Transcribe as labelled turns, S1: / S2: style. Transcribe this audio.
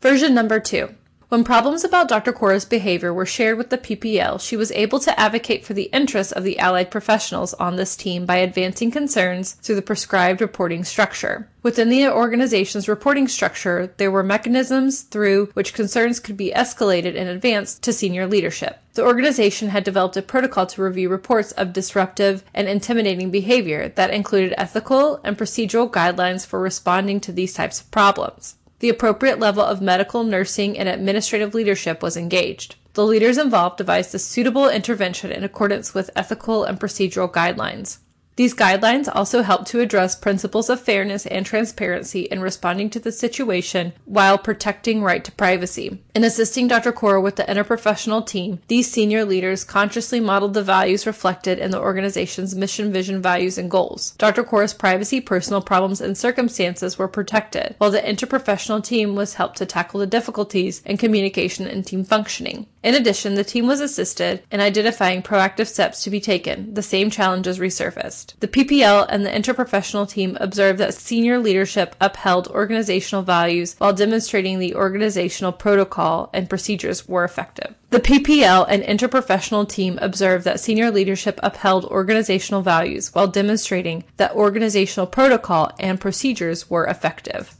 S1: Version number 2. When problems about Dr. Cora's behavior were shared with the PPL, she was able to advocate for the interests of the allied professionals on this team by advancing concerns through the prescribed reporting structure. Within the organization's reporting structure, there were mechanisms through which concerns could be escalated in advance to senior leadership. The organization had developed a protocol to review reports of disruptive and intimidating behavior that included ethical and procedural guidelines for responding to these types of problems. The appropriate level of medical, nursing, and administrative leadership was engaged. The leaders involved devised a suitable intervention in accordance with ethical and procedural guidelines. These guidelines also help to address principles of fairness and transparency in responding to the situation while protecting right to privacy. In assisting Dr. Cora with the interprofessional team, these senior leaders consciously modeled the values reflected in the organization's mission, vision, values, and goals. Dr. Cora's privacy, personal problems, and circumstances were protected, while the interprofessional team was helped to tackle the difficulties in communication and team functioning. In addition, the team was assisted in identifying proactive steps to be taken. The same challenges resurfaced. The PPL and the interprofessional team observed that senior leadership upheld organizational values while demonstrating the organizational protocol and procedures were effective. The PPL and interprofessional team observed that senior leadership upheld organizational values while demonstrating that organizational protocol and procedures were effective.